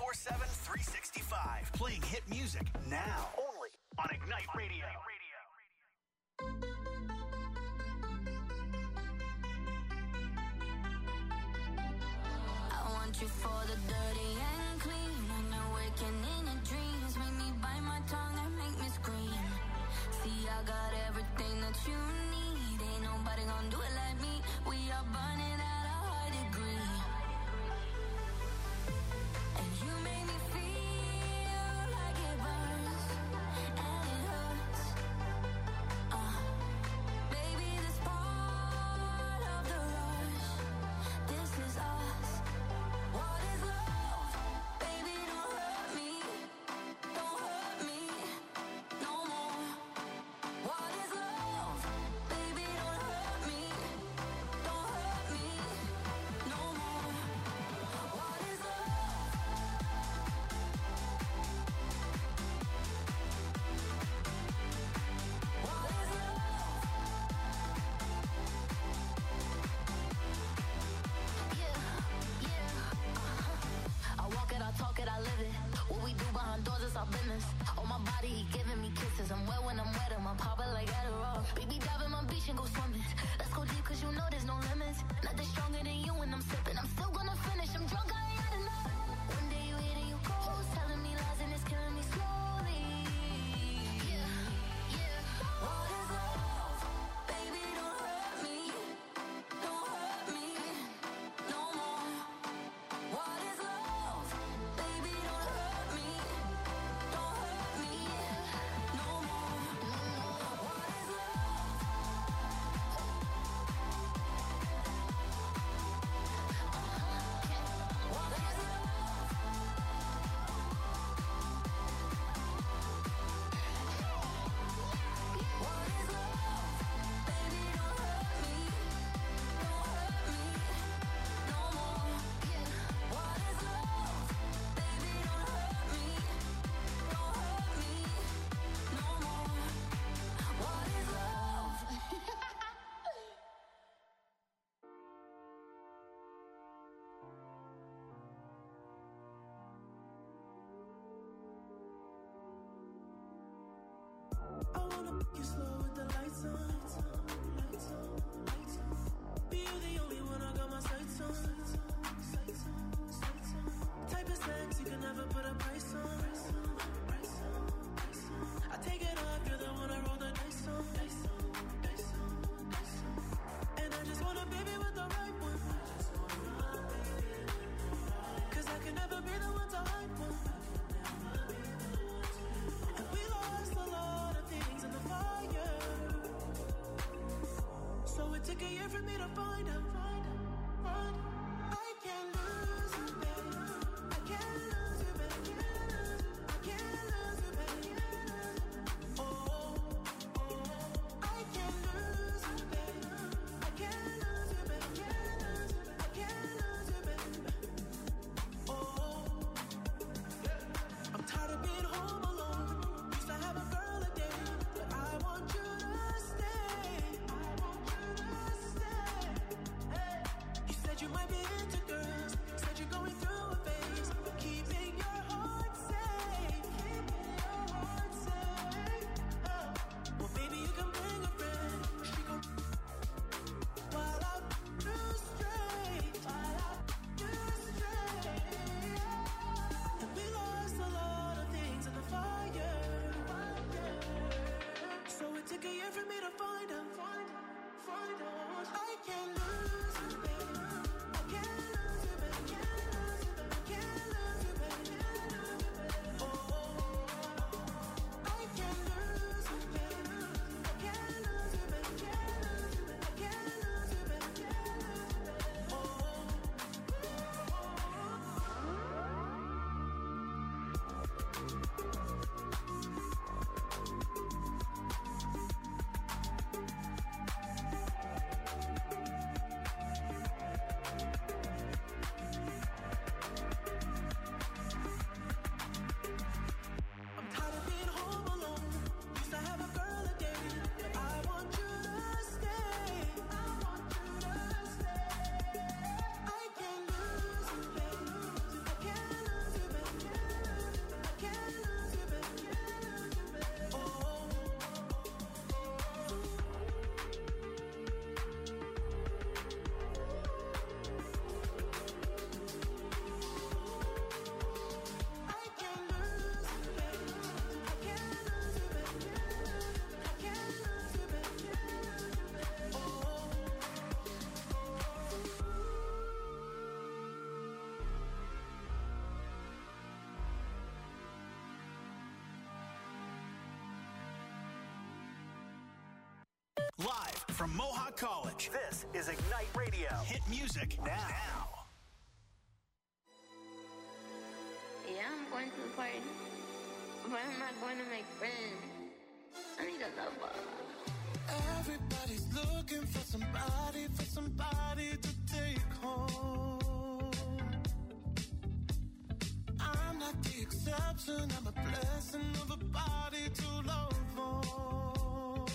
24/7, 365. Playing hit music now. Only on Ignite Radio. I want you for the dirty and clean. When you're waking in your dreams, make me bite my tongue and make me scream. See, I got everything that you need. Ain't nobody gonna do it like me. We are burning at a high degree. And you make me feel like it burns and it hurts. Baby, this part of the rush. This is us. What is love? Baby, don't hurt me. Don't hurt me no more. What is love? Baby, don't hurt me. Don't hurt me no more. What is love? What is love? Yeah. I walk it, I talk it, I live it. What we do behind doors is our business. On my body, he giving me kisses. I'm wet when I'm wet, I'm popping like Adderall. Baby, dive in my beach and go swimming. Let's go deep, cause you know there's no limits. Nothing stronger than you when I'm sipping. I'm still gonna finish, I'm drunk, I ain't had enough. One day you hit and you go, telling me lies and it's killing me slowly. Yeah, yeah. What is love? Baby, don't hurt me. Don't hurt me no more. What is love? Baby, don't hurt me. Don't hurt me no more. What is love? What is love? What is love? Baby, don't hurt me. Don't hurt me no more. What is love? Baby, don't hurt me. Don't hurt me no more. What is love? I wanna make you slow with the lights on. Be you the only one I got my sights on. Type of sex you can never put a price on. I take it off, you're the one I roll the dice on. And I just want a baby with the right one. Cause I can never be the one to hype one. And we lost a lot of things in the fire. So it took a year for me to find out. I can't lose you, babe. I can't lose you, babe. I can't lose you, babe. Oh, I can't lose you, babe. I can't lose you, babe. I can't lose you, babe. Oh, I'm tired of being home alone. Used to have a girl a day, but I want you to stay. I want you to stay. from Mohawk College. This is Ignite Radio. Hit music now. Yeah, I'm going to the party, but I'm not going to make friends. I need a lover. Everybody's looking for somebody to take home. I'm not the exception, I'm a blessing of a body to love on.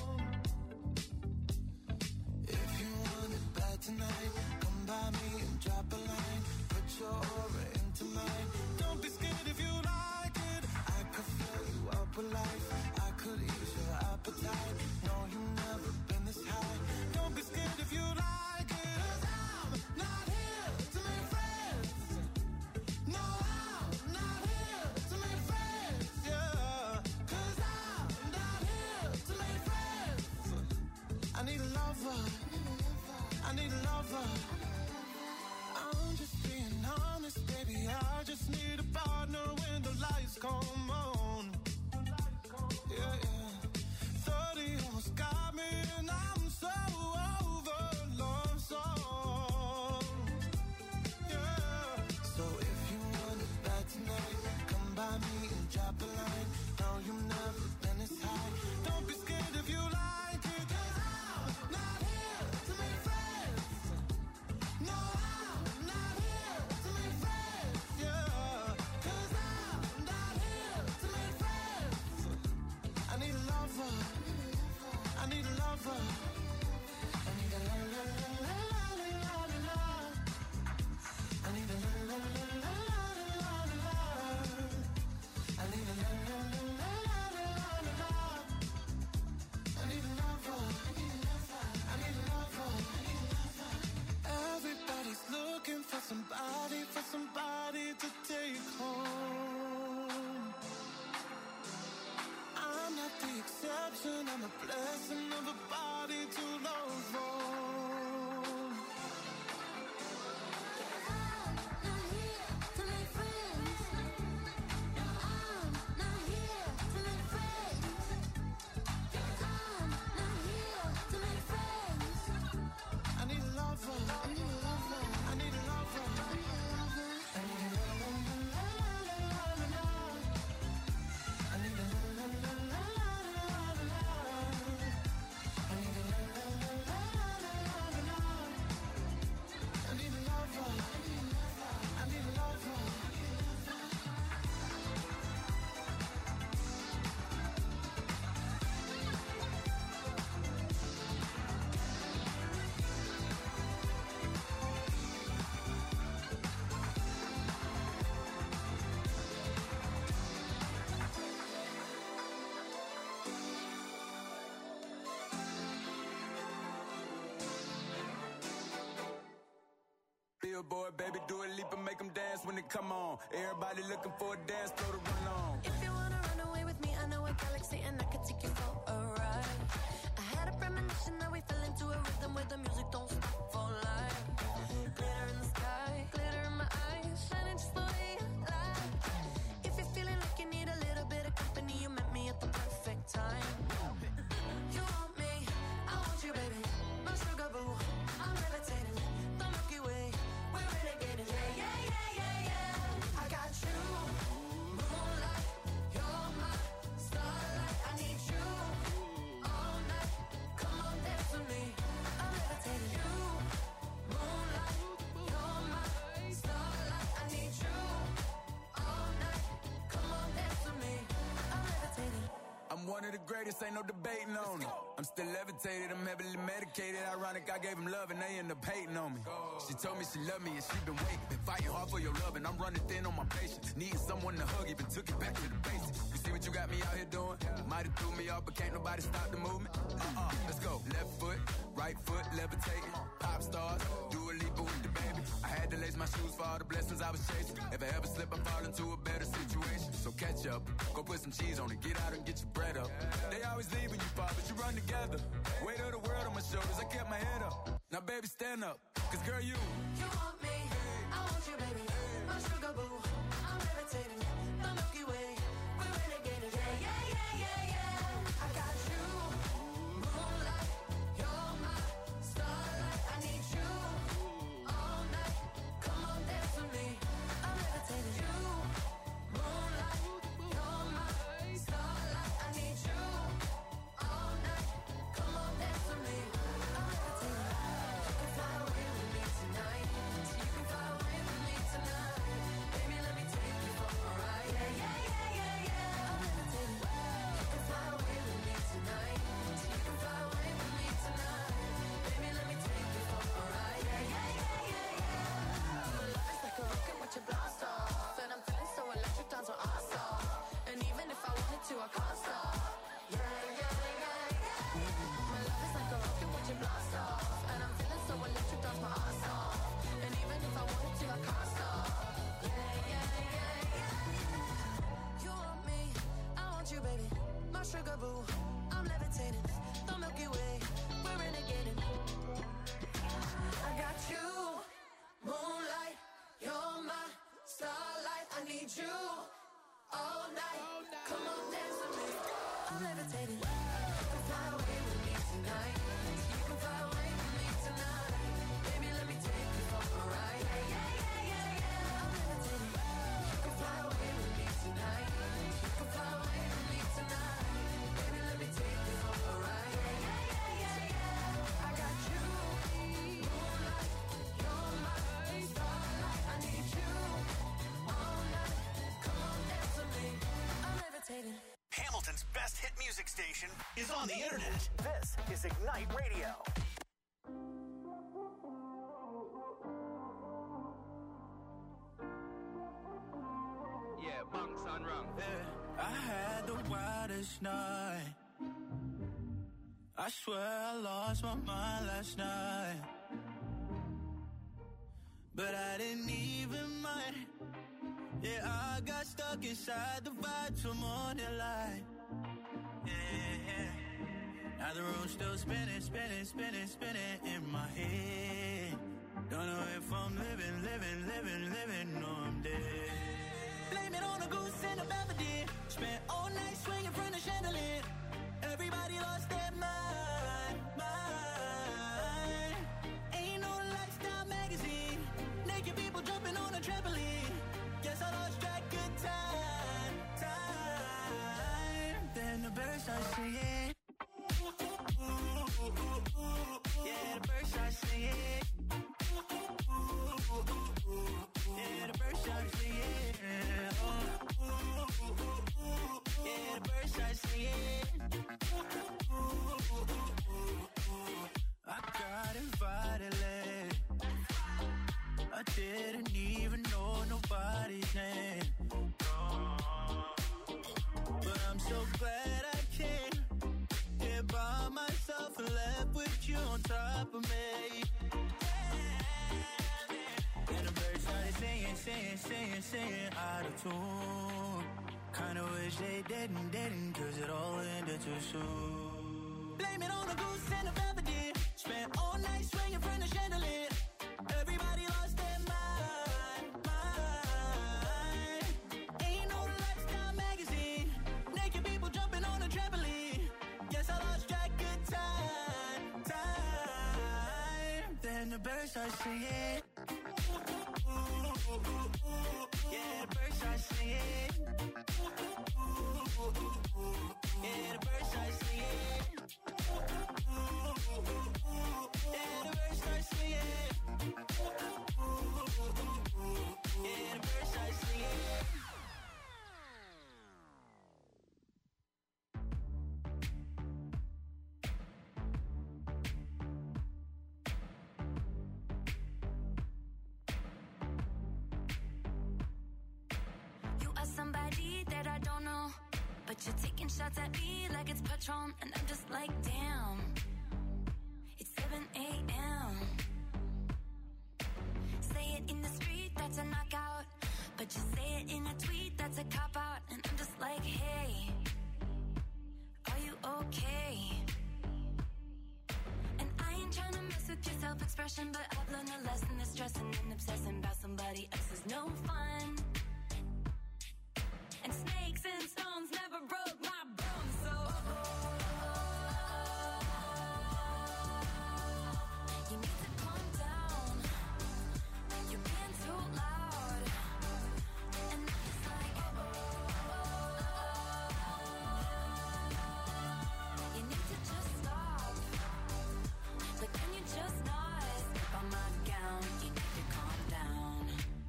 If you want it bad tonight, come by me and drop a line. Put your aura into mine. Don't be scared if you like it. I could fill you up with life. I could ease your appetite. No, you've never been this high. Don't be scared if you like it. 'Cause I'm not here to make friends. No, I'm not here to make friends. Yeah. 'Cause I'm not here to make friends. I need a lover. I need a lover. I'm just being honest, baby. I just need a partner when the lights come on. Yeah, yeah. 30 almost got me, and I'm so over love song. Yeah. So if you want it bad tonight, come by me and drop a line. No, you've never been this high. Don't be scared if you like it. 'Cause I'm not here to make friends. No, I'm not here to make friends. Yeah. 'Cause I'm not here to make friends. I need a lover. I need a lover. I need a la la la la la la la. I need a la la la la la la la. I need a la la la la la la la. I need a lover. I need a lover. Everybody's looking for somebody to take home. I'm not the exception, I'm a blessing of a body to love on. I'm not here to make friends. I'm not here to make friends. I'm not here to make friends. I need a lover. I need a lover. I need a lover. I need a lover. I need a la la la la la la la. I need a la la la la la la la. I need a la la la la la la la. I need a lover. I need a lover. Billboard, baby, do a leap and make them dance when they come on. Everybody looking for a dance floor to run on. If you wanna run away with me, I know a galaxy and I could take you for a ride. I had a premonition that we fell into a rhythm where the music don't stop for life. Glitter in the sky, glitter in my eyes, shining just the way you like. If you're feeling like you need a little bit of company, you met me at the perfect time. You want me, I want you, baby. My sugar boo, I'm levitating. The Milky Way, we're renegading. Yeah, yeah, yeah, yeah, yeah. I got you, moonlight. You're my starlight. I need you all night. Come on, dance with me. I'm levitating. You, moonlight. You're my starlight. I need you all night. Come on, dance with me. I'm levitating. I'm one of the greatest, ain't no debating on it. I'm still levitated, I'm heavily medicated. Ironic, I gave him love and they end up hating on me. She told me she loved me and she been waiting. Been fighting hard for your love and I'm running thin on my patience. Needing someone to hug, even took it back to the basics. You see what you got me out here doing? Might have threw me off, but can't nobody stop the movement. Let's go. Left foot, right foot, levitating. Pop stars, do a leap with the baby. I had to lace my shoes for all the blessings I was chasing. If I ever slip, I fall into a better situation. So catch up, go put some cheese on it, get out and get your bread up. They always leave when you fall, but you run together. Weight of the world on my shoulders, I kept my head up. Now baby, stand up, cause girl, you want me, I want you, baby. My sugar boo, I'm levitating. The Milky Way, we're renegading. Yeah, yeah, yeah, yeah, yeah. I got you, moonlight. You're my all night. Come on, dance with me. I'm levitating. You can fly away with me tonight. You can fly away with me tonight. Baby, let me take you for a ride. Yeah, yeah, yeah, yeah. I'm levitating. You can fly away with me tonight. You can fly away with me tonight. Baby, let me take you for a ride. Yeah, yeah, yeah, yeah. I got you, moonlight. You're my starlight. I need you all night. Come on, dance with me. I'm levitating. Hamilton's best hit music station is on the internet. This is Ignite Radio. Yeah, bunks on wrong. Yeah, I had the wildest night. I swear I lost my mind last night. But I didn't even mind. Yeah, I got stuck inside the vibes from morning light. Yeah. Now the room's still spinning, spinning, spinning, spinning in my head. Don't know if I'm living, or I'm dead. Blame it on a goose and a melody. Spent all night swinging from the chandelier. Everybody lost their mind. Ain't no lifestyle magazine. Naked people jumping on a trampoline. Guess I lost track of time. Then the birds start singing. Yeah, the birds start singing. Yeah, the birds start singing. Yeah, the birds start singing. I got invited late. I didn't even know nobody's name. But I'm so glad I came. Here by myself and left with you on top of me. And the birds started singing out of tune. Kinda wish they didn't, cause it all ended too soon. Blame it on a goose and a melody. Spent all night swinging from the chandelier. Everybody lost their mind. Ain't no lifestyle magazine. Naked people jumping on a trampoline. Guess I lost track of time. Then the birds start singing. Yeah, the birds start singing. Yeah, the birds start singing. Yeah, the birds start singing. Yeah, the birds start singing. You are somebody that I don't know, but you're taking shots at me like it's Patron, and I'm just like, damn. It's 7 a.m. Say it in the street, that's a knockout. But you say it in a tweet, that's a cop-out. And I'm just like, hey, are you okay? And I ain't trying to mess with your self-expression, but I've learned a lesson that stressing and obsessing about somebody else is no fun. And snakes and stones never broke my bones, so you need to calm down. You're being too loud. And I'm just like, you need to just stop. But can you just not step on my gown? You need to calm down.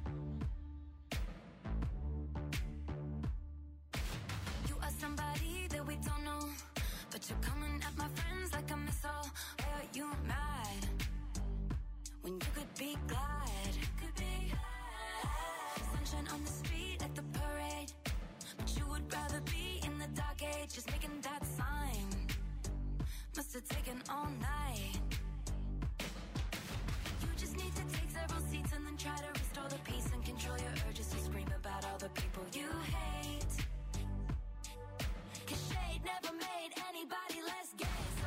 You are somebody that we don't know, but you're coming at my friends like a missile. Why are you mad when you could be glad? Sunshine on the street at the parade, but you would rather be in the dark age, just making that sign. Must have taken all night. You just need to take several seats and then try to restore the peace and control your urges to scream about all the people you hate. 'Cause shade never made anybody less gay, so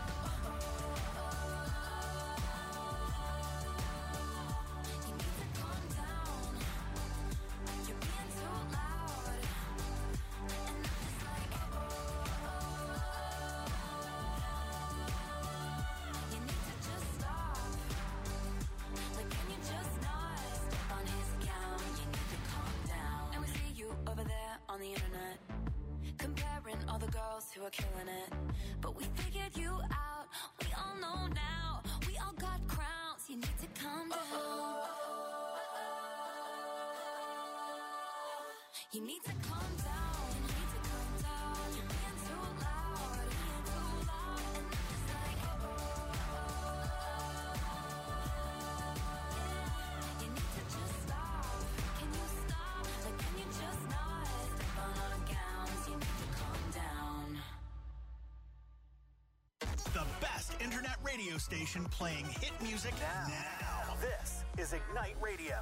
you need to calm down. You're being too loud. all the girls who are killing it. But we figured you out, we all know now. We all got crowns, you need to calm down. You need to calm down, you need to calm down. You're being too loud, being too loud. And it's like, you need to just stop. Can you stop? Like, can you just not step on our gowns? You need to calm down. The best internet radio station playing hit music now. This is Ignite Radio.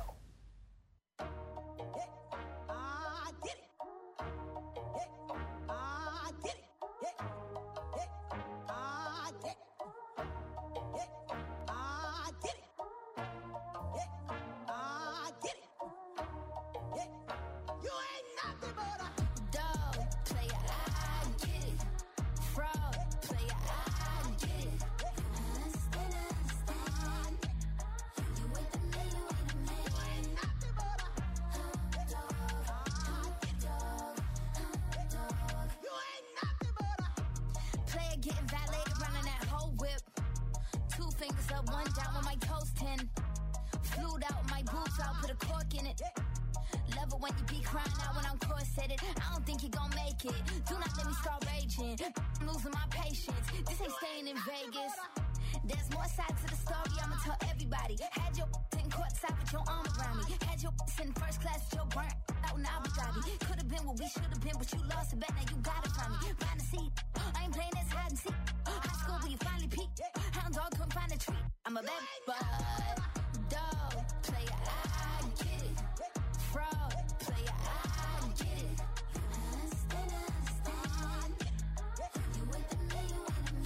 Getting violated, running that whole whip. 2 fingers up, 1 down with my toes 10. Flued out my boobs, I'll put a cork in it. Love it when you be crying out when I'm corseted. I don't think you gon' make it. Do not let me start raging. I'm losing my patience. This ain't staying in Vegas. There's more sides to the story, I'ma tell everybody. Had your in courtside with your arm around me. Had your in first class with your burnt out in Abu Dhabi. Could've been what we should've been, but you lost a bet, now you got it from me. Find a seat, I ain't playing this hide and seek. High school where you finally peaked. Hound dog couldn't find a treat. I'm a bad bud. Dog, player, I get it. Fraud, player, I get it. Understand. You with me, you with me.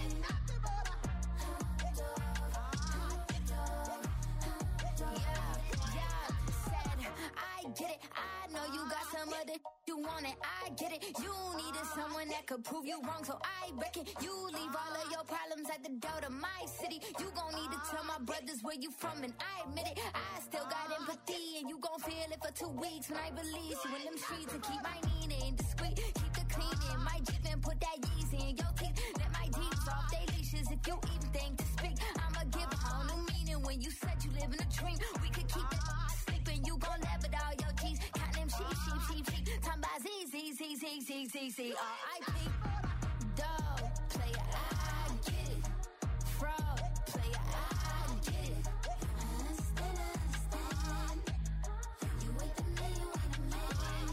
I get it. I know you got some other you want it. I get it. You needed someone that could prove you wrong, so I reckon you leave all of your problems at the door to my city. You gon' need to tell my brothers where you from, and I admit it. I still got empathy, and you gon' feel it for 2 weeks when I release you in them streets and keep my meaning discreet. Keep the cleaning, my Jeep and put that Yeezy in your teeth. Let my D's off they leashes if you even think to speak. I'ma give a whole new meaning when you said you live in a dream. We could keep it sleeping, you gon' laugh at all your G's. Count them sheep. Time by Z, R.I.P. Dog, player, I get it. Fraud, player, I get it. Understand. You with me, you with me.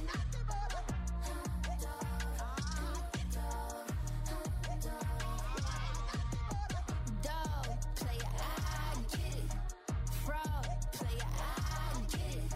Dog, player, I get it. Fraud, player, I get it.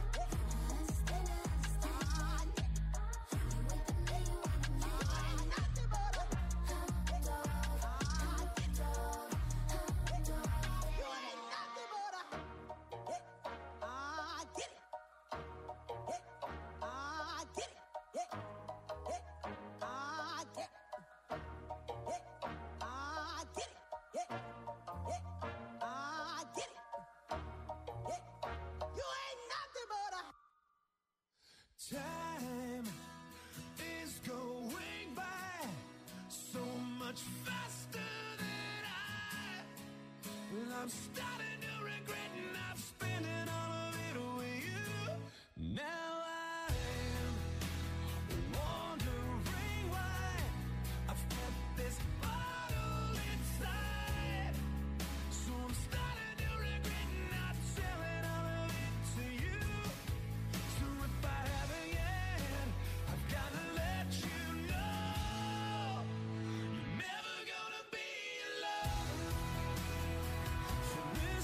Time is going by so much faster than I'm starting to regret not spending all of it with you. Now I'm wondering why I've kept this bottle inside. So I'm starting to regret not telling all of it to you. So if I haven't yet, I've gotta let you know you're never gonna be alone. So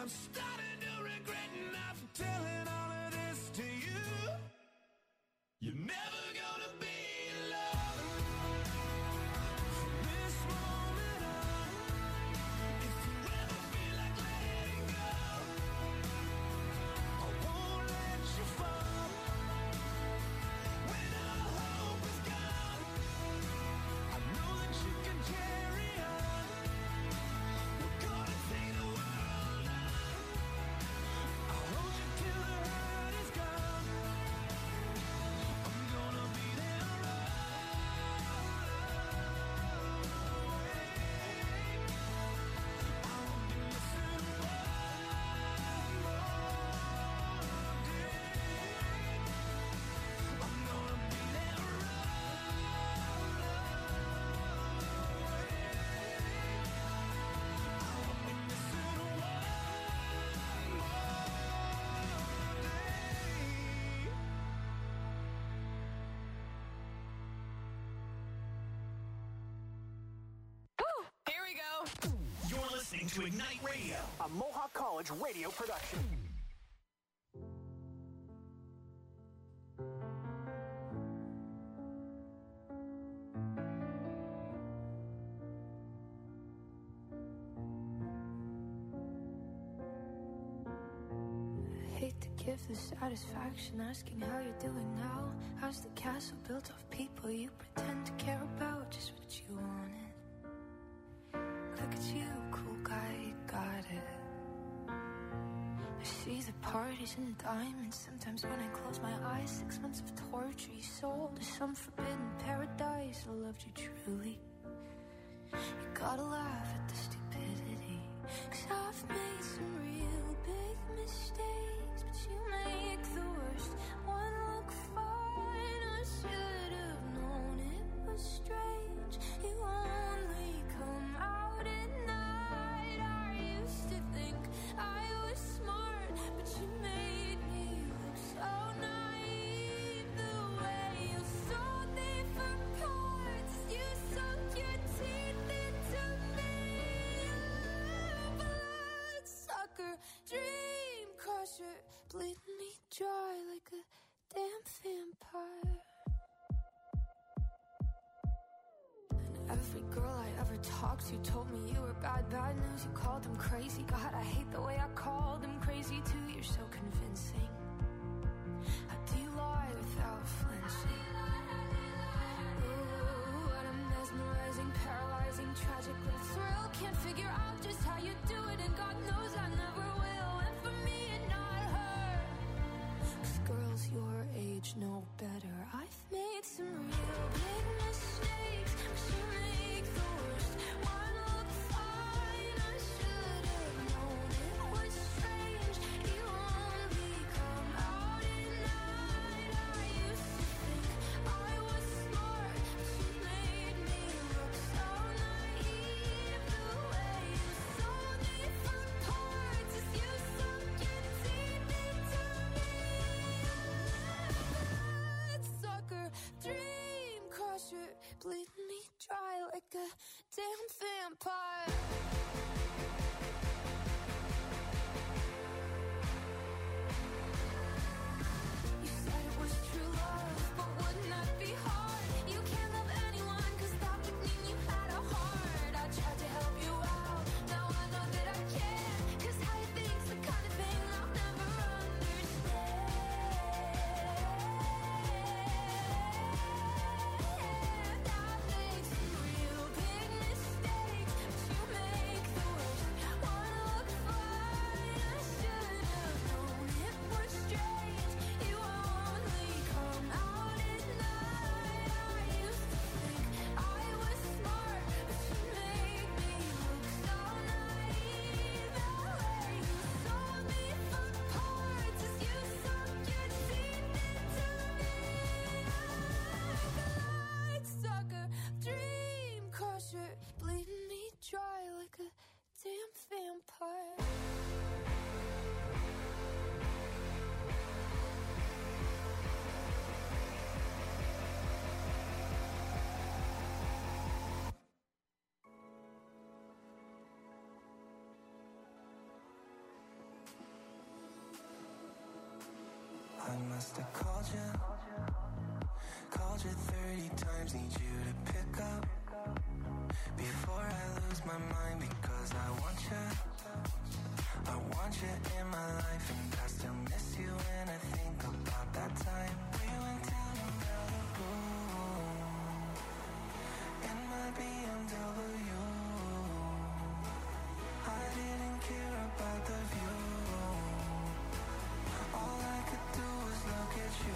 I'm starting to regret not telling all of this to you. You're never gonna be alone from this moment on. If you ever feel like letting go, I won't let you fall. When all hope is gone, I know that you can carry on. We're gonna take the world on. I'll hold you till the hurt is gone. I'm gonna be there I won't be missing one more day. I'm gonna be there Here we go. You're listening to Ignite Radio, a Mohawk College radio production. I hate to give the satisfaction asking how you're doing now. How's the castle built of people you pretend to care about? Just what you wanted. Look at you, cool guy, you got it. I see the parties and diamonds. Sometimes when I close my eyes, 6 months of torture you sold to some forbidden paradise. I loved you truly. You gotta laugh at the stupidity, 'cause I've made some real big mistakes, but you make the worst one look fine. I should have known it was strange. You only come out at night. I used to think I was smart, but you made me look so naive. The way you sold me for parts, you sunk your teeth into me. Bloodsucker, dream crusher, bleeding me dry like a damn vampire. And every girl I ever talked to told me you were bad, bad news. You called them crazy. God, I hate the way I called them crazy too. You're so convincing. How do you lie without flinching? Ooh, what a mesmerizing, paralyzing, tragic little thrill. Can't figure out just how you do it, and God knows I never will. And for me and not her, 'cause girls your age know better. I've made some real big mistakes, but you make the worst one look fine. I should have known it was strange. You only come out at night. I used to think I was smart, but you made me look so naive. The way you sold me for parts is you sunk your teeth into me. Bloodsucker, dream crusher, bleeding me dry like a damn vampire. You said it was true love, but wouldn't that be hard? You can't love anyone, 'cause that would mean you had a heart. I tried to help you out, now I know that I can't, 'cause how you think's the kind of thing I'll never understand. I've made some real big mistakes, but you must have called you 30 times, need you to pick up before I lose my mind, because I want you in my life, and I still miss you when I think about that time we went down to Malibu in my BMW. I didn't care about the view, all I could do was look at you.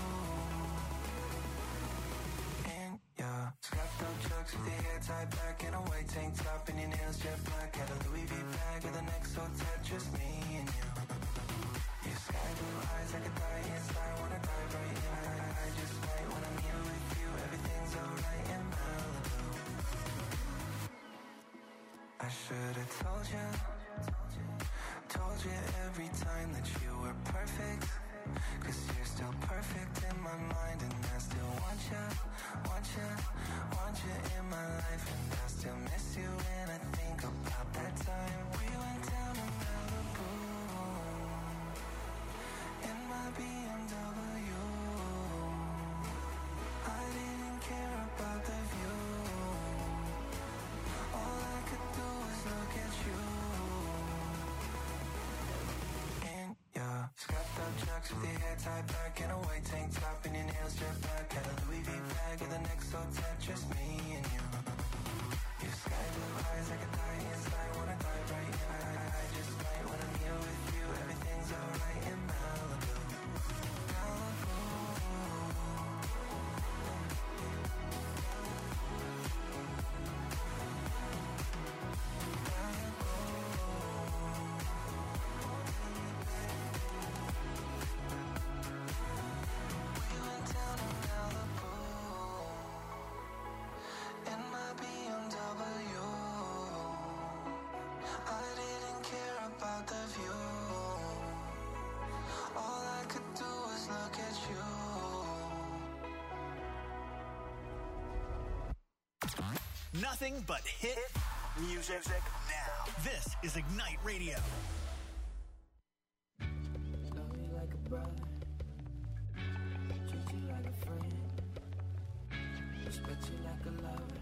In your strapped up chucks with your hair tied back in a white tank top and your nails jet black, had a Louis V bag with a neck so tight, just me and you. Your sky blue eyes, I could die inside, wanna dive right in. I just might when I'm here with you, everything's alright in Malibu. I should've told you every time that you were perfect, 'cause you're still perfect in my mind, and I still want you in my life, and I still miss you when I think about that time we went down to Malibu in my BMW. I didn't care about the view, all I could do was look at you. In your strapped up chucks with your hair tied back in a white tank top and your nails jet black, had a Louis V bag with a neck so tight, just me and you. Your sky blue eyes, I could die inside, wanna dive right in. I just might when I'm here with you, everything's alright in Malibu. Nothing but hit music now. This is Ignite Radio. Love you like a brother, treat you like a friend, respect you like a lover.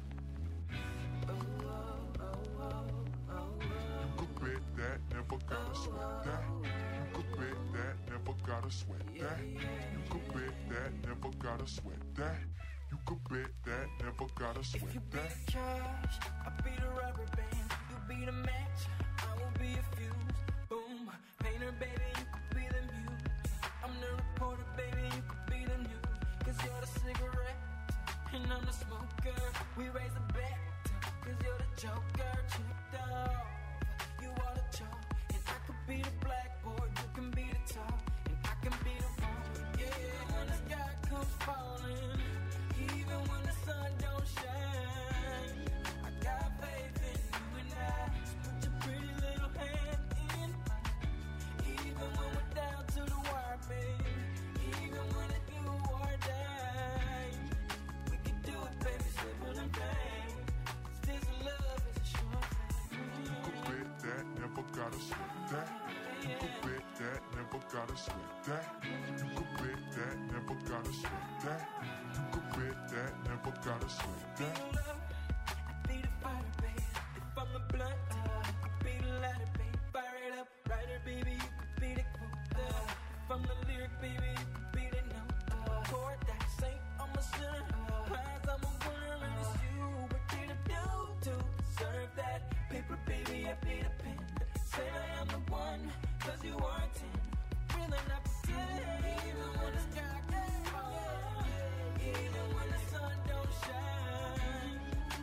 Oh, oh, oh, oh, oh. You could bet that, never gotta sweat that. You could bet that, never gotta sweat that. You could bet that, never gotta sweat that. You could bet that, never gotta sweat that. If you be the cash, I'll be the rubber band. You be the match, I will be a fuse. Boom, painter, baby, you could be the muse. I'm the reporter, baby, you could be the news. 'Cause you're the cigarette, and I'm the smoker. We raise the bet, 'cause you're the joker. Chipped off, you are the chalk. And I could be the blackboard, you can be the top. And I can be the one, yeah, when the sky comes falling. Even when the sun don't shine, I got faith in you and I. Just put your pretty little hand in mine. Even when we're down to the wire, baby. Even when it's do or die, we can do it, baby, simple and plain. 'Cause this love is a short thing. You could bet that, never gotta sweat that. You could bet that, never gotta sweat that. You could bet that, never gotta sweat that. You could bet that, never gotta sweat that. I'd be the fighter, baby. If I'm the blunt, I'd be the lighter, baby. Fire it up, writer, baby. You could be the quote. If I'm the lyric, baby, you could be the note. Chord that saint, I'm a sinner. Prize, I'm a winner, and it's you. What did I do to deserve that? Paper, baby, I be the pen. Say I am the one, 'cause you are a 10. Really not pretend. Even when the sky gets falling, even when the sun don't shine,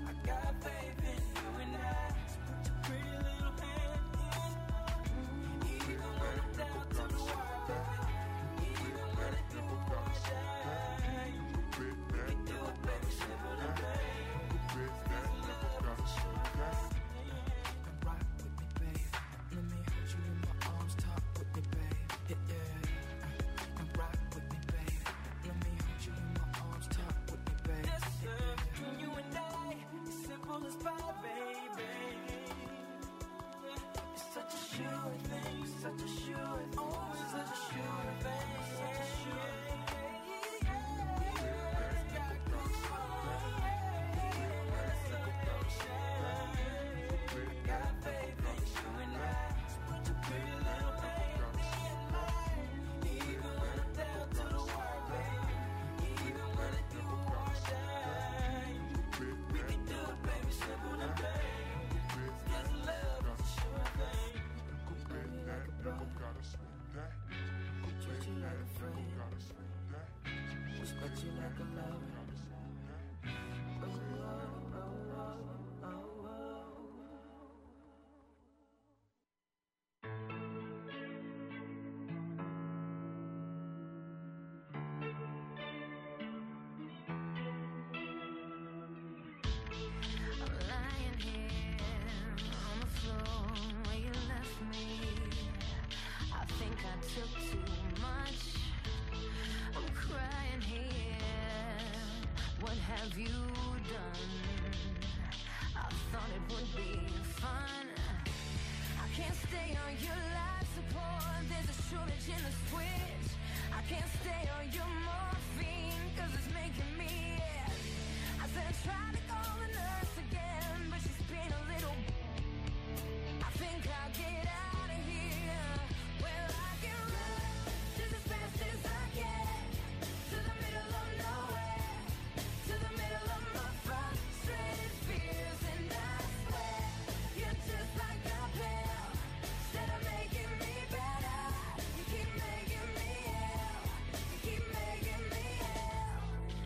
I'm lying here on the floor where you left me. I think I took too much. I'm crying here. What have you done? I thought it would be fun. I can't stay on your life support. There's a shortage in the switch. I can't stay on your morphine, cause it's making me ill. I said I tried to call the nurse again, but she's been a little. I think I'll get out of here. Well, I can run just as fast as I can to the middle of nowhere, to the middle of my frustrated fears. And I swear, you're just like a pill. Instead of making me better, you keep making me ill. You keep making me ill.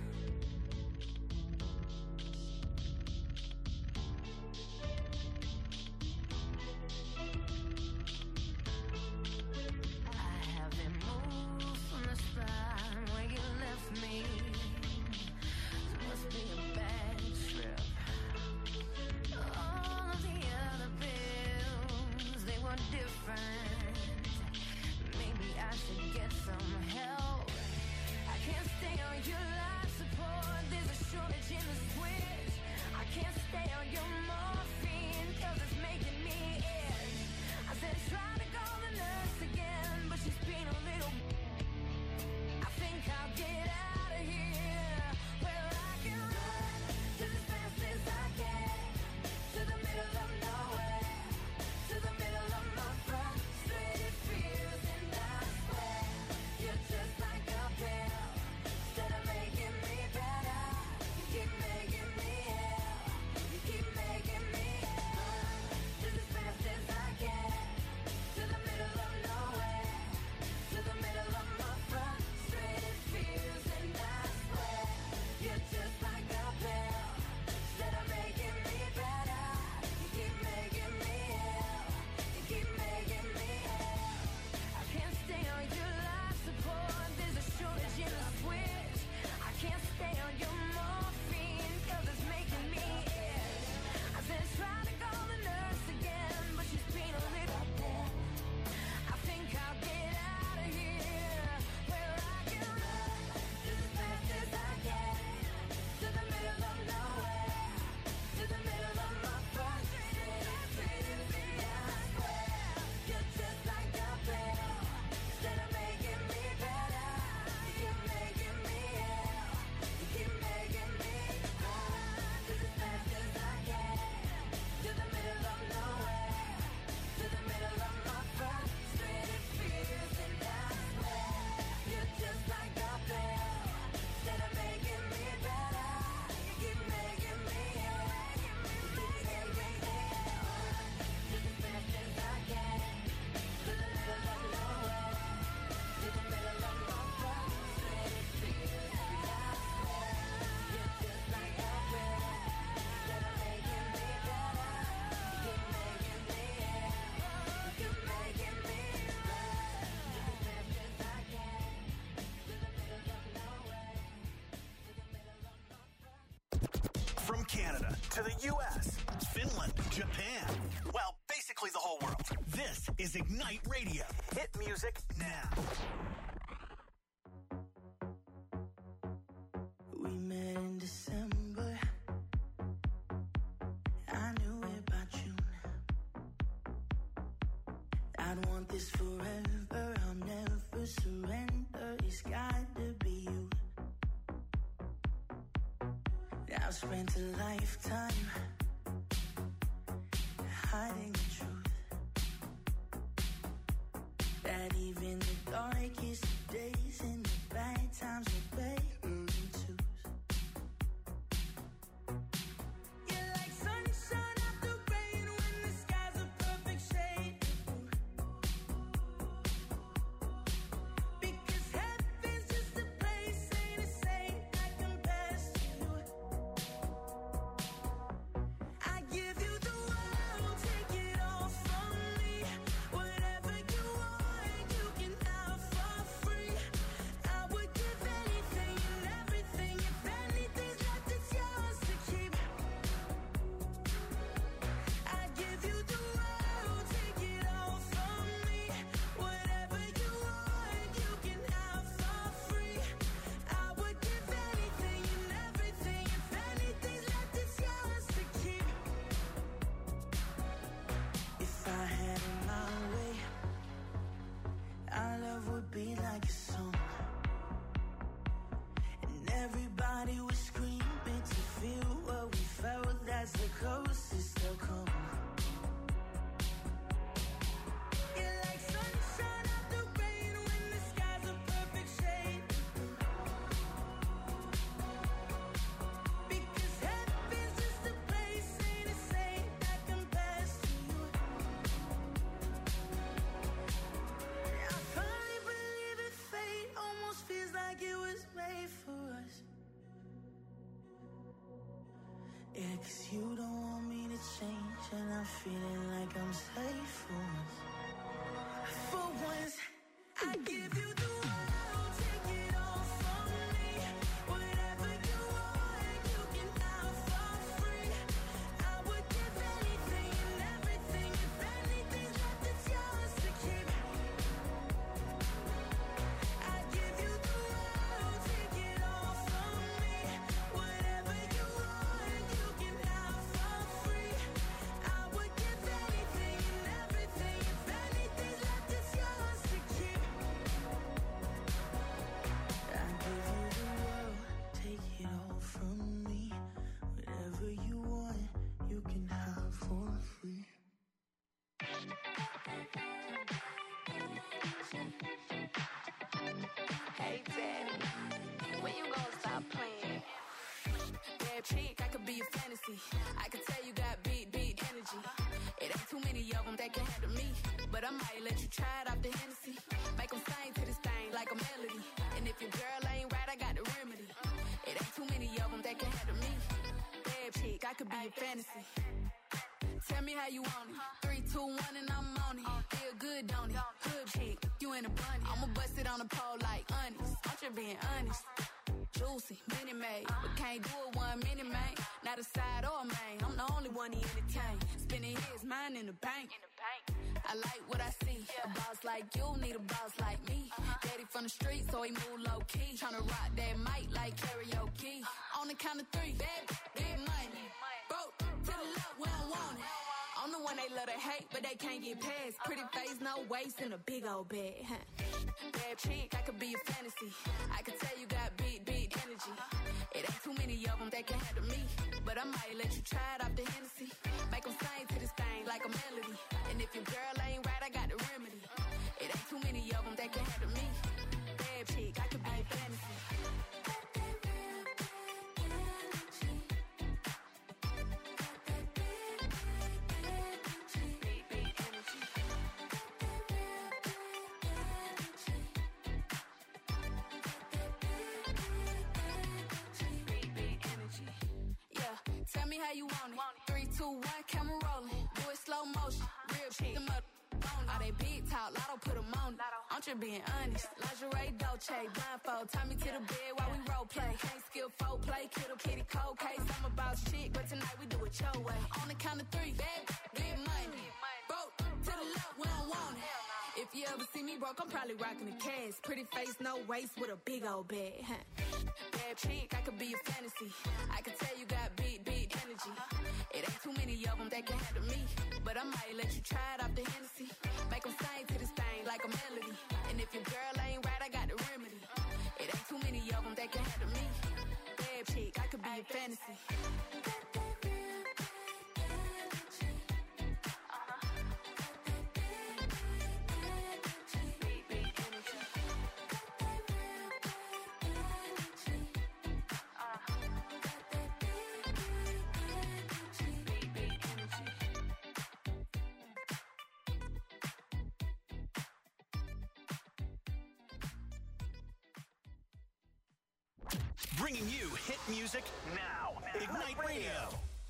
I haven't moved from the spot where you left me. This must be a bad trip. All of the other bills, they were different. Maybe I should get some help. I can't stay on your life support. There's a shortage in the switch. I can't stay on your morphine, cause it's making me ill. I said try to call the nurse again, but she's been a little. I think I'll get out of here. Well, I can run just as fast as I can to the middle of nowhere, to the middle of my frustrated fears. And I swear, you're just like a pill. Instead of making me better, you keep making me ill. You keep making me ill. Just as fast as I can to the middle of nowhere, to the middle of my frustrated fears. And I swear, you're just like a pill. Instead of making me better, you keep making me ill. You keep making me ill. I can't stay on your life support. There's a shortage in the switch. I can't stay on your morphine, cause it's making me ill. I said try to call the nurse again, but she's been a little. I think I'll get out of here. Well, I can run just as fast as I can to the middle of nowhere, to the middle of my frustrated fears. And I swear, you're just like a pill. Instead of making me better, you keep making me ill. You keep making me run just as fast as I can to the middle of nowhere, to the middle of my frustrated fears. And I swear, you're just like a pill. Instead of making me better, you keep making me ill. You keep making me ill. Just as fast as I can to the middle of nowhere, to the middle of my frustrated fears. And I swear, you're just like a pill. Instead of making me better, you keep making me ill. You keep making me run just as fast as I can to the middle of nowhere, to the middle of my. From Canada to the U.S., Finland, Japan, well, basically the whole world. This is Ignite Radio. Hit music now. We met in December. I knew about you. I'd want this forever. I'll never surrender. It's got to be you. I've spent a lifetime hiding the truth. That even the darkest days and the bad times are better than twos. You're like sunshine after rain when the sky's a perfect shade. Because heaven's just a place, ain't a saint that compares to you. I give you the world, take it all from me. Whatever you want, you can have for free. I would give anything. Yeah, 'cause you don't want me to change, and I'm feeling like I'm safe for once. For once, I give you the world, take it all from me. Whatever you want, you can have for free. I would give anything and everything. If anything's left, it's yours to keep. I give you the world, take it all from me. Whatever you want, you can have for free. I would give anything and everything. If anything's left, it's yours to keep. I give you the world, take it all from me. Whatever you want, you can have for free. Hey, Daddy, when you gonna stop playing? Bad chick, I could be a fantasy. I could tell you got beat energy. It ain't too many of them that can handle me. But I might let you try it off the Hennessy. Make them sing to this thing like a melody. And if your girl ain't right, I got the remedy. It ain't too many of them that can handle me. Bad chick, I could be a fantasy. Tell me how you want it. 3, 2, 1, and I'm on it. Feel good, don't it? Hood chick, you in a bunny. I'ma bust it on the pole like honest. I'm just being honest. Juicy, mini made, but can't do it 1 minute, man. Not a side or a main. I'm the only one he entertain. Spending his mind in the bank. I like what I see. A boss like you need a boss like me. Daddy from the street, so he move low key. Tryna rock that mic like karaoke. On the count of 3, big money. Broke to the left, we don't want it. I'm the one they love to hate, but they can't get past. Pretty face, no waist, and a big old bag. Bad chick, I could be a fantasy. I could tell you got beat energy. It ain't too many of them that can handle me. But I might let you try it off the Hennessy. Make them sing to this thing like a melody. And if your girl ain't right, I got the remedy. It ain't too many of them that can handle me. Bad chick, I could be a fantasy. Tell me how you want it. 3, 2, 1, camera rolling. Do it slow motion. Real shit. Them up on all they big talk. Lotto put them on it. I'm just being honest. Lingerie, Dolce, blindfold. Tie me to the bed while we role play. Can't skill folk play. Kid a kitty cold case. I'm about shit, but tonight we do it your way. On the count of 3, big money. Broke to the left, we don't want it. If you ever see me broke, I'm probably rocking a cast. Pretty face, no waist, with a big old bag. Bad chick, I could be a fantasy. I could tell you got beat energy. It ain't too many of them that can handle me. But I might let you try it off the Hennessy. Make them sing to this thing like a melody. And if your girl ain't right, I got the remedy. It ain't too many of them that can handle me. Bad chick, I could be a fantasy. Bringing you hit music now. Ignite Radio.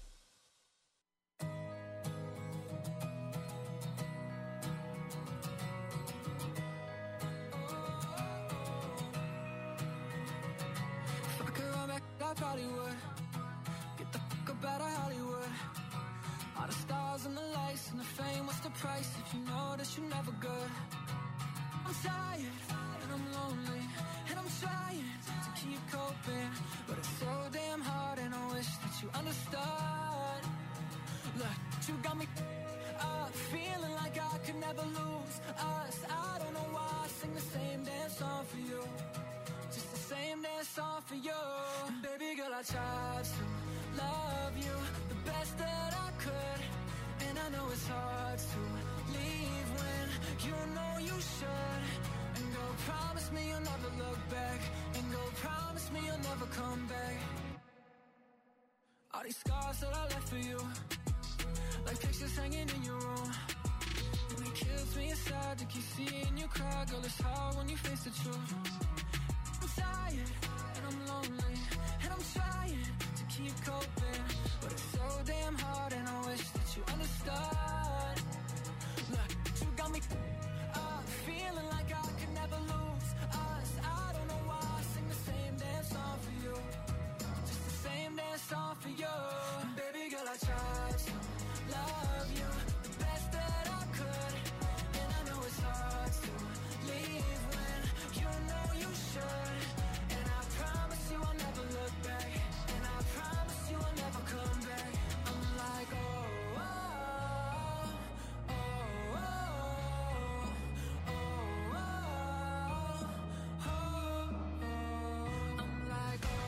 If I could run back, I probably would. Get the fuck up out of Hollywood. All the stars and the lights and the fame, what's the price if you know that you're never good? I'm tired and I'm lonely and I'm trying to keep coping, but it's so damn hard and I wish that you understood. Look, you got me up, feeling like I could never lose us. I don't know why I sing the same damn song for you, just the same damn song for you. And baby girl, I tried to love you the best that I could, and I know it's hard to leave when you know you should. And go promise me you'll never look back, and go promise me you'll never come back. All these scars that I left for you, like pictures hanging in your room, and it kills me inside to keep seeing you cry. Girl, it's hard when you face the truth. I'm tired and I'm lonely and I'm trying to keep coping, but it's damn hard, and I wish that you understood. Look, you got me feeling like I could never lose us. I don't know why I sing the same damn song for you, just the same damn song for you. And baby girl, I tried to love you the best that I could, and I know it's hard to leave when you know you should. And I promise you I'll never look back, and I promise you I'll never come back. I'm like, oh, oh, oh, oh, oh, oh, oh, oh. I'm like, oh,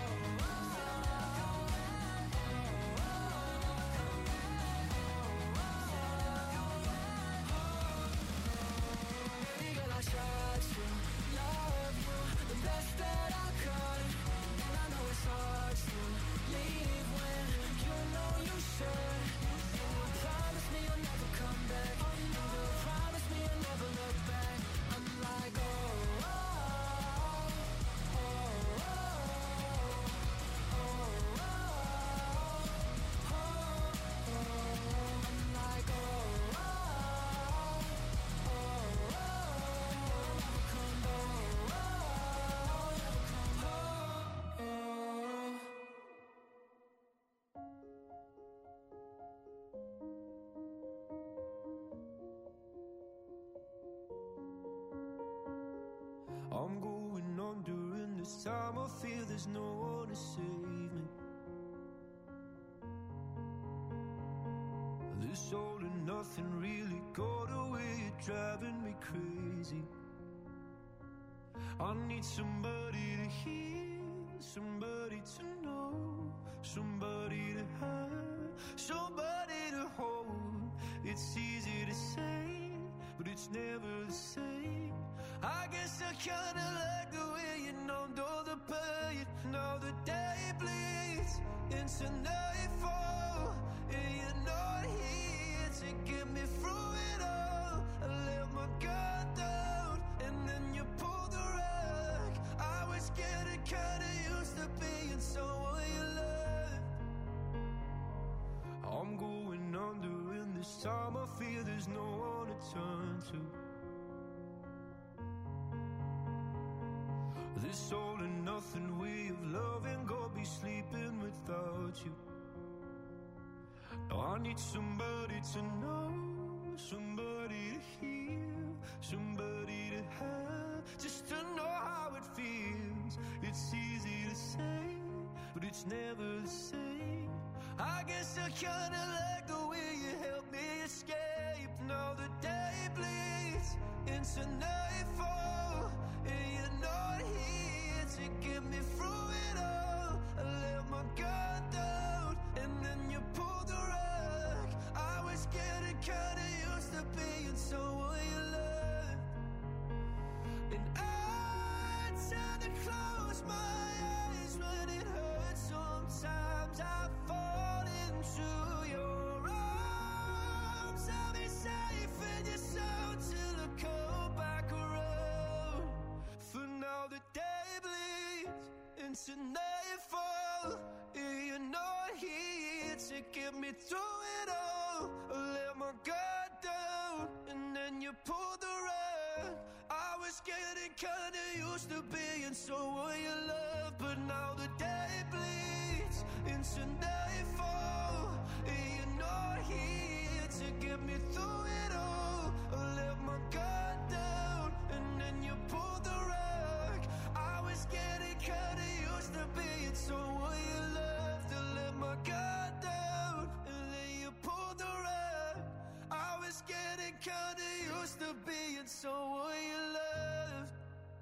baby girl, I tried to love you the best that I could, and I know it's hard to leave when you know you should. And you promise me you'll never come back, and you promise me you'll never look back. I'm like, oh, oh, oh, oh, oh, oh, oh, oh. I'm like, oh, oh, oh, never come back, never come back. I'm going on during this time. I feel there's no one to save me. This all and nothing really got away, you're driving me crazy. I need somebody to hear, somebody to know, somebody to have, somebody to hold. It's easy to say, but it's never the same. I guess I kinda like the way you numbed all the pain. Now the day bleeds into nightfall, and you're not here to get me through it all. I let my guard down, and then you pulled the rug. I was getting kinda used to being someone you loved. I'm going under, and this time I feel there's no one to turn to. This all and nothing way of loving, go be sleeping without you. Now I need somebody to know, somebody to hear, somebody to have, just to know how it feels. It's easy to say, but it's never the same. I guess I kinda like the way you help me escape. Now the day bleeds into nightfall, and you're not here to get me through it all. I let my guard down, and then you pulled the rug. I was getting kinda used to being someone you loved, and I tend to close my eyes when it hurts. Sometimes I fall into your arms. I'll be safe in your soul till I come back around. For now the day bleeds into nightfall, and you're not here to get me through it all. I let my guard down, and then you pulled the rug. I was getting kinda used to being someone you love, but now the day bleeds into nightfall, and you're not here to get me through it all. I let my guard down, and then you pulled the rug. I was getting kinda used to being someone you loved. I let my guard down, and then you pulled the rug. I was getting kinda used to being someone you loved.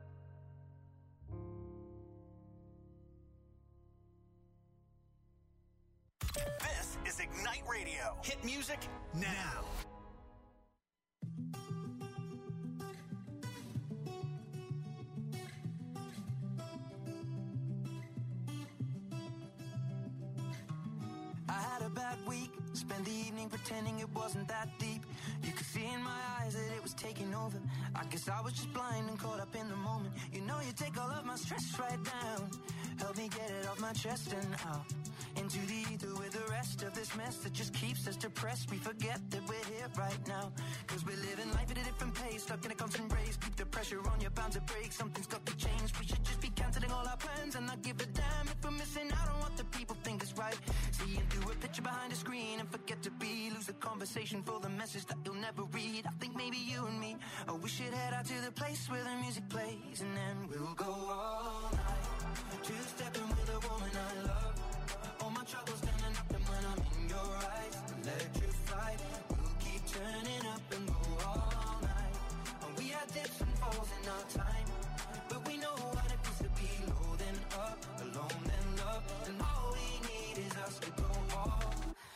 This is Ignite Radio. Hit music now. I had a bad week. Spent the evening pretending it wasn't that deep. You could see in my eyes that it was taking over. I guess I was just blind and caught up in the moment. You know you take all of my stress right down. Help me get it off my chest and out into the ether with the rest of this mess that just keeps us depressed. We forget that we're here right now, cause we're living life at a different pace, stuck in a constant race. Keep the pressure on, you're bound to break. Something's got to change. We should just be cancelling all our plans and not give a damn if we're missing out on what the people think is right. See and do a picture behind a screen and forget to be. Lose the conversation for the message that you'll never read. I think maybe you and me, oh, we should head out to the place where the music plays, and then we'll go all night, two-stepping with a woman I love. All my troubles standing up, and when I'm in your eyes, electrified. We'll keep turning up and go all night. And we had dips and falls in our time, but we know what it feels to be low then up, alone then love. And all we need is us to go all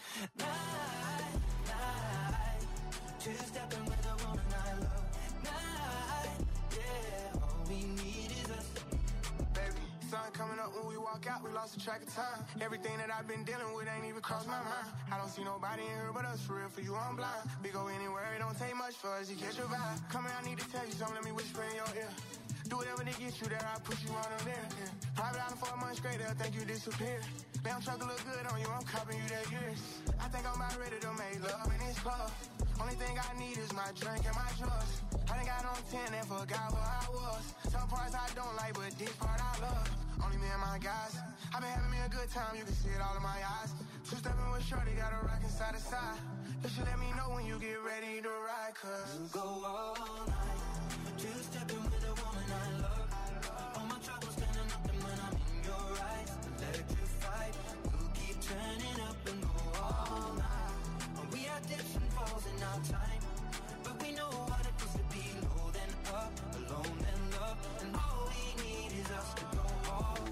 night, night. Two-stepping with a woman I love. Night, yeah. All we need is us. Baby, sun coming up when we walk out, we lost the track of time. Everything that I've been dealing with ain't even crossed my mind. I don't see nobody in here but us, for real, for you I'm blind. We go anywhere, it don't take much for us to catch your vibe. Come here, I need to tell you something, let me whisper in your ear. Do whatever to get you there, I'll push you on them there. Yeah. Private island for a month straight, they'll think you disappeared. Damn truck look good on you, I'm copping you that years. I think I'm about ready to make love in this club. Only thing I need is my drink and my drugs. I done got on 10 and forgot where I was. Some parts I don't like, but this part I love. Only me and my guys. I've been having me a good time, you can see it all in my eyes. Two-stepping with shorty, got a rockin' side to side. You should let me know when you get ready to ride, cause we'll go all night, two-stepping with a woman I love. All my troubles standing up, and when I'm in your eyes, electrified. We'll keep turning up and go all night. And we had dips and falls in our time, but we know what it feels to be low then up, alone then love. And all we need is us to go all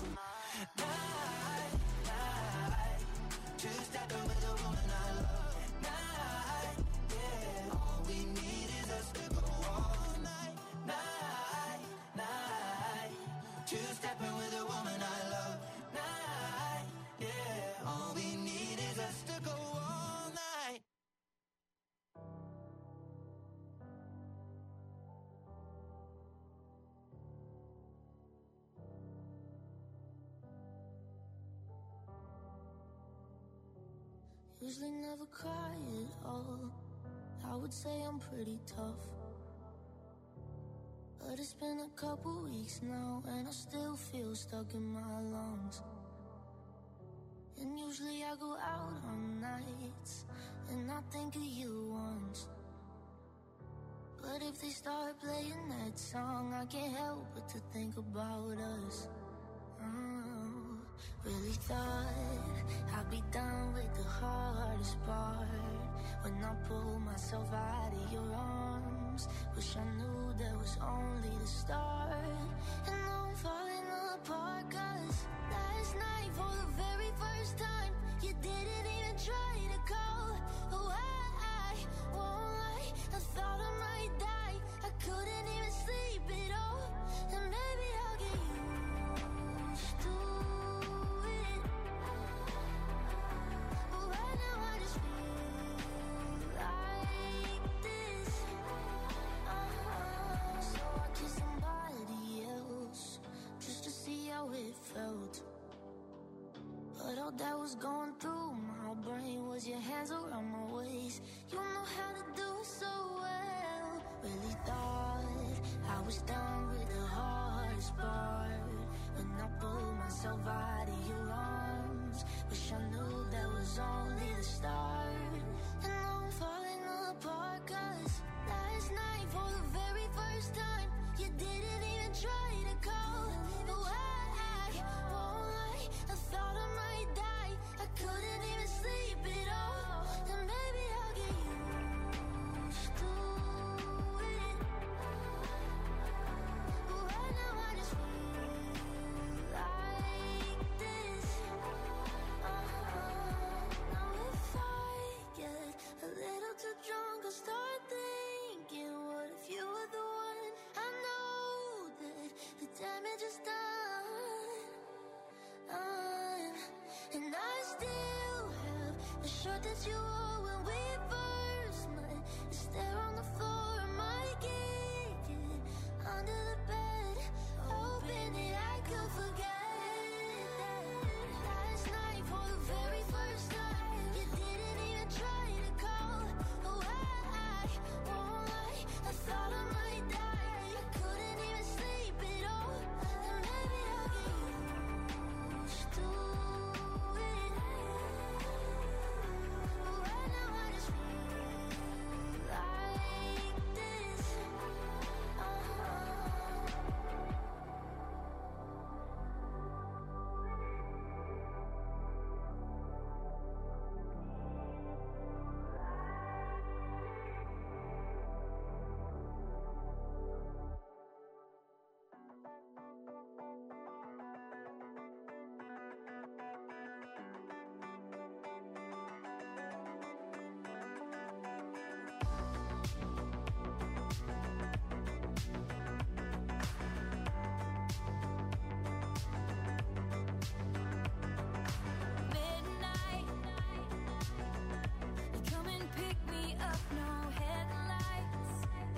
night, night. Two-stepping with a woman I love. Night, yeah. All we need is us to go all night, night, night. Two-stepping with a woman I love. Night, yeah. All we need is us to go all night. Usually never cry at all. I would say I'm pretty tough, but it's been a couple weeks now, and I still feel stuck in my lungs. And usually I go out on nights, and I think of you once. But if they start playing that song, I can't help but to think about us. Really thought I'd be done with the hardest part when I pulled myself out of your arms. Wish I knew that was only the start. And now I'm falling apart, cause last night for the very first time you didn't even try to call. Oh, I won't lie, I thought I might die. I couldn't even sleep at all. And maybe I'll get used to it, but right now I just feel like this. So I kissed somebody else just to see how it felt. But all that was going through my brain was your hands around my waist. You know how to do it so well. Really thought I was done with the hardest part when I pulled myself out of your arms. Wish I knew that was only the start. And now I'm falling apart, cause last night for the very first time you didn't even try to call. Oh, I won't lie, I thought I might die. I couldn't even sleep at all. And maybe I'll get used to it, shirt that you wore when we first met. Is there on the floor of my gig? Under the bed, hoping that I could forget that. Last night for the very first time, you didn't even try to call. Oh, I won't lie, I thought I might die. I couldn't even sleep at all. And maybe I'll get used to it. But right now I just feel like this. Midnight, you come and pick me up, no headlights.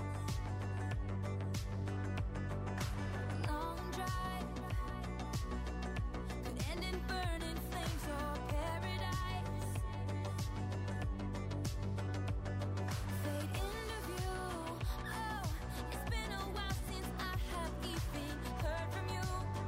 Long drive could end in burning flames or paradise. Fade into view. Oh, it's been a while since I have even heard from you.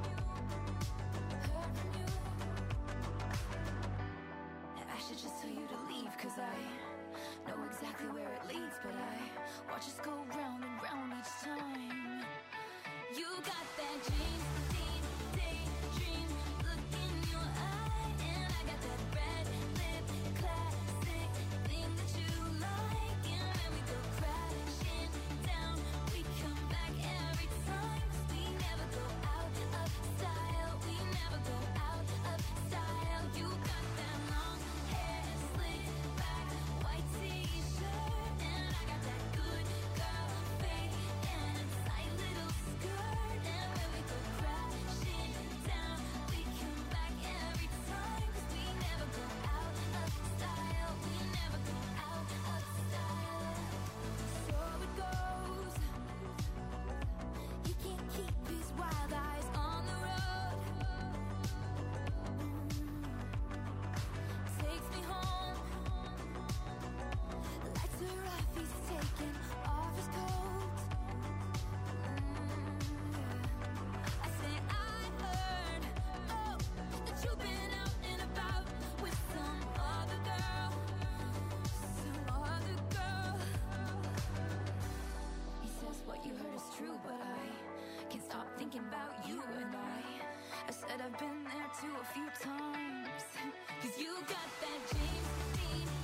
I should just tell you to leave, 'cause I know exactly where it leads, but I watch us go round and round each time. You got that daydream look in your eye, and I got that red lip classic thing that you like, and when we go crashing down, we come back every time, 'cause we never go out of style, we never go out of style. You got that long hair slicked back, white t-shirt, and I got that good girl fade and a tight little skirt, and when we go crashing down, we come back every time, 'cause we never go out of style, we never go out of style. So it goes, he can't keep his wild eyes on the road. Takes me home, lights are off, he's taking off his coat. I say I heard, oh, that you've been out and about with some other girl, some other girl. He says what you heard is true, but I can't stop thinking about you, and I said I've been there too a few times, 'cause you got that James Dean